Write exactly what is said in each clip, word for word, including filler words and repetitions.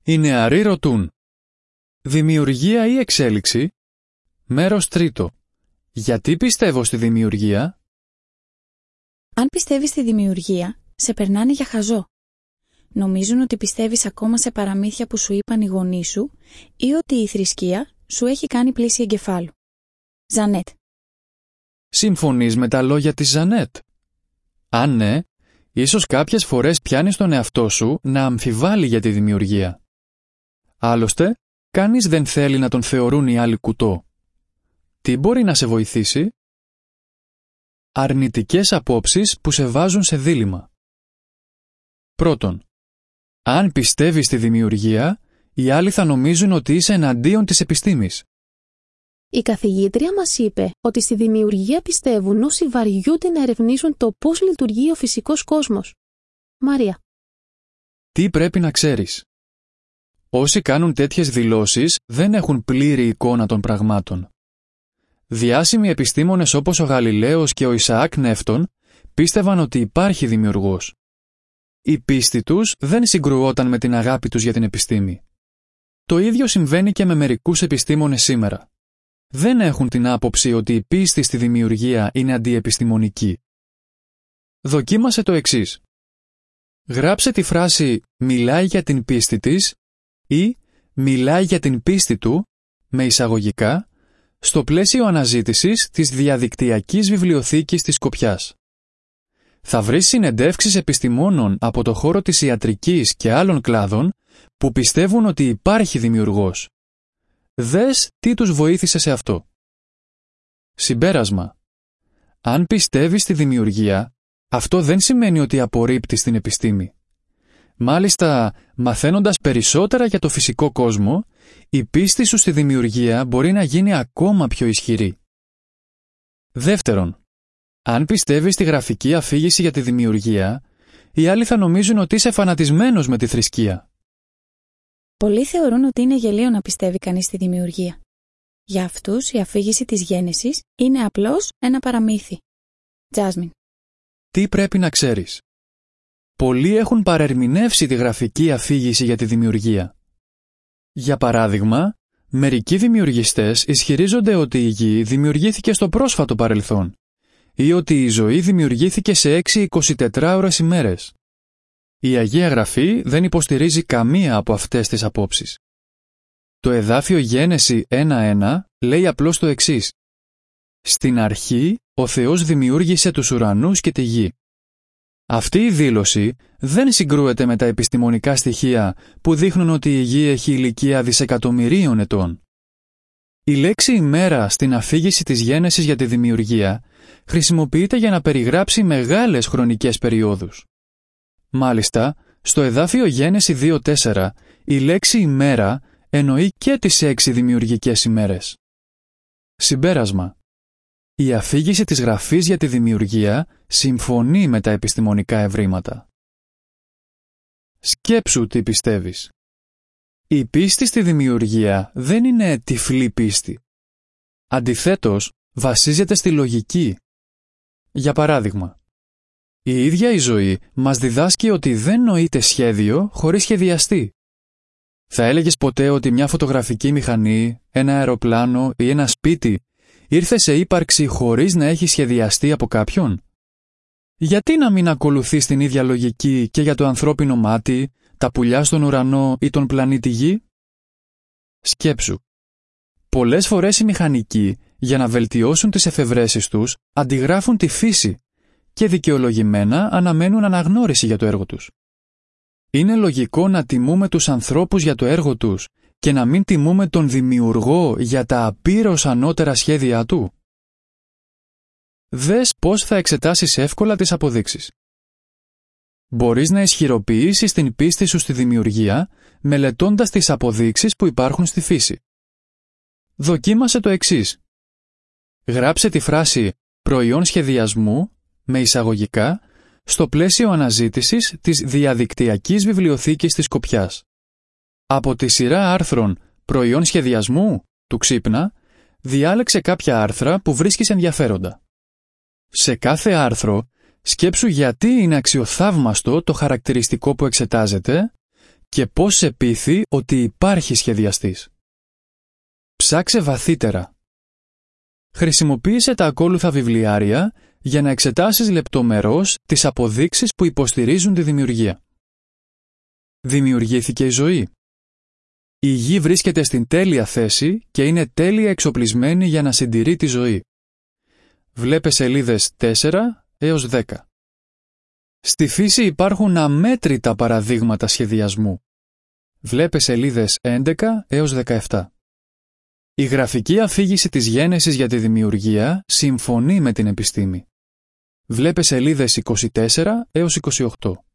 Οι νεαροί ρωτούν. Δημιουργία ή εξέλιξη? Μέρος τρίτο. Γιατί πιστεύω στη δημιουργία? Αν πιστεύεις στη δημιουργία, σε περνάνε για χαζό. Νομίζουν ότι πιστεύεις ακόμα σε παραμύθια που σου είπαν οι γονείς σου ή ότι η θρησκεία σου έχει κάνει πλήση εγκεφάλου. Ζανέτ. Συμφωνείς με τα λόγια της Ζανέτ? Αν ναι, ίσως κάποιες φορές πιάνεις τον εαυτό σου να αμφιβάλλει για τη δημιουργία. Άλλωστε, κανείς δεν θέλει να τον θεωρούν οι άλλοι κουτό. Τι μπορεί να σε βοηθήσει? Αρνητικές απόψεις που σε βάζουν σε δίλημμα. Πρώτον, αν πιστεύεις στη δημιουργία, οι άλλοι θα νομίζουν ότι είσαι εναντίον της επιστήμης. Η καθηγήτρια μας είπε ότι στη δημιουργία πιστεύουν όσοι βαριούνται να ερευνήσουν το πώς λειτουργεί ο φυσικός κόσμος. Μαρία. Τι πρέπει να ξέρεις? Όσοι κάνουν τέτοιες δηλώσεις δεν έχουν πλήρη εικόνα των πραγμάτων. Διάσημοι επιστήμονες όπως ο Γαλιλαίος και ο Ισαάκ Νεύτων πίστευαν ότι υπάρχει δημιουργός. Η πίστη τους δεν συγκρουόταν με την αγάπη τους για την επιστήμη. Το ίδιο συμβαίνει και με μερικούς επιστήμονες σήμερα. Δεν έχουν την άποψη ότι η πίστη στη δημιουργία είναι αντιεπιστημονική. Δοκίμασε το εξής. Γράψε τη φράση «μιλάει για την πίστη της» ή «μιλάει για την πίστη του» με εισαγωγικά στο πλαίσιο αναζήτησης της διαδικτυακής βιβλιοθήκης της Σκοπιάς. Θα βρεις συνεντεύξεις επιστημόνων από το χώρο της ιατρικής και άλλων κλάδων που πιστεύουν ότι υπάρχει δημιουργός. Δες τι τους βοήθησε σε αυτό. Συμπέρασμα. Αν πιστεύεις στη δημιουργία, αυτό δεν σημαίνει ότι απορρίπτεις την επιστήμη. Μάλιστα, μαθαίνοντας περισσότερα για το φυσικό κόσμο, η πίστη σου στη δημιουργία μπορεί να γίνει ακόμα πιο ισχυρή. Δεύτερον, αν πιστεύεις στη γραφική αφήγηση για τη δημιουργία, οι άλλοι θα νομίζουν ότι είσαι φανατισμένος με τη θρησκεία. Πολλοί θεωρούν ότι είναι γελίο να πιστεύει κανείς στη δημιουργία. Για αυτούς η αφήγηση της γένεσης είναι απλώς ένα παραμύθι. Τζάσμιν. Τι πρέπει να ξέρεις? Πολλοί έχουν παρερμηνεύσει τη γραφική αφήγηση για τη δημιουργία. Για παράδειγμα, μερικοί δημιουργιστές ισχυρίζονται ότι η γη δημιουργήθηκε στο πρόσφατο παρελθόν ή ότι η ζωή δημιουργήθηκε σε έξι εικοσιτετράωρες ημέρες. Η Αγία Γραφή δεν υποστηρίζει καμία από αυτές τις απόψεις. Το εδάφιο Γένεση ένα ένα λέει απλώς το εξής. «Στην αρχή ο Θεός δημιούργησε τους ουρανούς και τη γη». Αυτή η δήλωση δεν συγκρούεται με τα επιστημονικά στοιχεία που δείχνουν ότι η γη έχει ηλικία δισεκατομμυρίων ετών. Η λέξη ημέρα στην αφήγηση της γένεσης για τη δημιουργία χρησιμοποιείται για να περιγράψει μεγάλες χρονικές περιόδους. Μάλιστα, στο εδάφιο Γένεση δύο τέσσερα, η λέξη ημέρα εννοεί και τις έξι δημιουργικές ημέρες. Συμπέρασμα. Η αφήγηση της Γραφής για τη δημιουργία συμφωνεί με τα επιστημονικά ευρήματα. Σκέψου τι πιστεύεις. Η πίστη στη δημιουργία δεν είναι τυφλή πίστη. Αντιθέτως, βασίζεται στη λογική. Για παράδειγμα, η ίδια η ζωή μας διδάσκει ότι δεν νοείται σχέδιο χωρίς σχεδιαστή. Θα έλεγες ποτέ ότι μια φωτογραφική μηχανή, ένα αεροπλάνο ή ένα σπίτι ήρθε σε ύπαρξη χωρίς να έχει σχεδιαστεί από κάποιον? Γιατί να μην ακολουθείς την ίδια λογική και για το ανθρώπινο μάτι, τα πουλιά στον ουρανό ή τον πλανήτη Γη? Σκέψου. Πολλές φορές οι μηχανικοί, για να βελτιώσουν τις εφευρέσεις τους, αντιγράφουν τη φύση και δικαιολογημένα αναμένουν αναγνώριση για το έργο τους. Είναι λογικό να τιμούμε τους ανθρώπους για το έργο τους και να μην τιμούμε τον δημιουργό για τα απείρως ανώτερα σχέδιά του? Δες πώς θα εξετάσεις εύκολα τις αποδείξεις. Μπορείς να ισχυροποιήσεις την πίστη σου στη δημιουργία μελετώντας τις αποδείξεις που υπάρχουν στη φύση. Δοκίμασε το εξής. Γράψε τη φράση «προϊόν σχεδιασμού» με εισαγωγικά στο πλαίσιο αναζήτησης της διαδικτυακής βιβλιοθήκης της Σκοπιάς. Από τη σειρά άρθρων «Προϊόν σχεδιασμού» του Ξύπνα, διάλεξε κάποια άρθρα που βρίσκεις ενδιαφέροντα. Σε κάθε άρθρο, σκέψου γιατί είναι αξιοθαύμαστο το χαρακτηριστικό που εξετάζεται και πώς σε πείθει ότι υπάρχει σχεδιαστής. Ψάξε βαθύτερα. Χρησιμοποίησε τα ακόλουθα βιβλιάρια για να εξετάσεις λεπτομερώς τις αποδείξεις που υποστηρίζουν τη δημιουργία. Δημιουργήθηκε η ζωή. Η γη βρίσκεται στην τέλεια θέση και είναι τέλεια εξοπλισμένη για να συντηρεί τη ζωή. Βλέπε σελίδες τέσσερα έως δέκα. Στη φύση υπάρχουν αμέτρητα παραδείγματα σχεδιασμού. Βλέπε σελίδες έντεκα έως δεκαεπτά. Η γραφική αφήγηση της γένεσης για τη δημιουργία συμφωνεί με την επιστήμη. Βλέπε σελίδες είκοσι τέσσερα έως είκοσι οκτώ.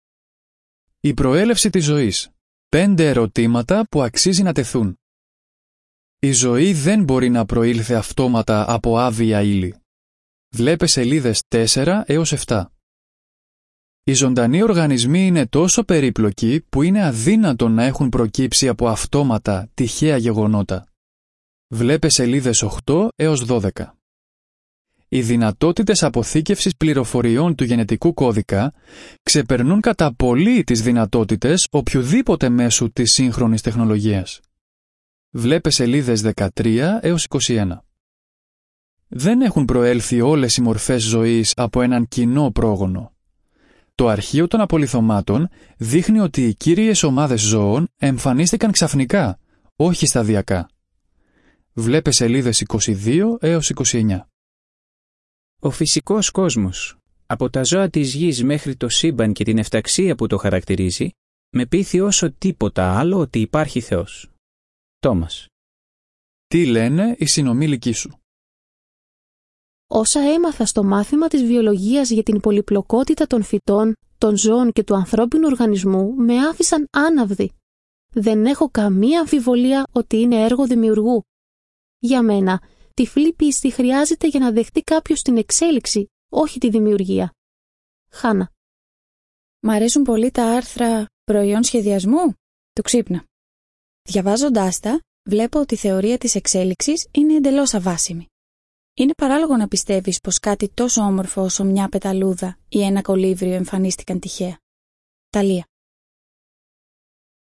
Η προέλευση της ζωής. Πέντε ερωτήματα που αξίζει να τεθούν. Η ζωή δεν μπορεί να προήλθε αυτόματα από άβια ύλη. Βλέπε σελίδες τέσσερα έως επτά. Οι ζωντανοί οργανισμοί είναι τόσο περίπλοκοι που είναι αδύνατο να έχουν προκύψει από αυτόματα τυχαία γεγονότα. Βλέπε σελίδες οκτώ έως δώδεκα. Οι δυνατότητες αποθήκευσης πληροφοριών του γενετικού κώδικα ξεπερνούν κατά πολύ τις δυνατότητες οποιοδήποτε μέσου της σύγχρονης τεχνολογίας. Βλέπε σελίδες δεκατρία έως είκοσι ένα. Δεν έχουν προέλθει όλες οι μορφές ζωής από έναν κοινό πρόγονο. Το αρχείο των απολιθωμάτων δείχνει ότι οι κύριες ομάδες ζώων εμφανίστηκαν ξαφνικά, όχι σταδιακά. Βλέπε σελίδες είκοσι δύο έως είκοσι εννέα. Ο φυσικός κόσμος, από τα ζώα της γης μέχρι το σύμπαν και την εφταξία που το χαρακτηρίζει, με πείθει όσο τίποτα άλλο ότι υπάρχει Θεός. Τόμας. Τι λένε οι συνομήλικοί σου? Όσα έμαθα στο μάθημα της βιολογίας για την πολυπλοκότητα των φυτών, των ζώων και του ανθρώπινου οργανισμού με άφησαν άναυδη. Δεν έχω καμία αμφιβολία ότι είναι έργο δημιουργού. Για μένα, τυφλή πίστη χρειάζεται για να δεχτεί κάποιος την εξέλιξη, όχι τη δημιουργία. Χάνα. Μ' αρέσουν πολύ τα άρθρα «Προϊόν σχεδιασμού» του Ξύπνα. Διαβάζοντάς τα, βλέπω ότι η θεωρία της εξέλιξης είναι εντελώς αβάσιμη. Είναι παράλογο να πιστεύεις πως κάτι τόσο όμορφο όσο μια πεταλούδα ή ένα κολύβριο εμφανίστηκαν τυχαία. Ταλία.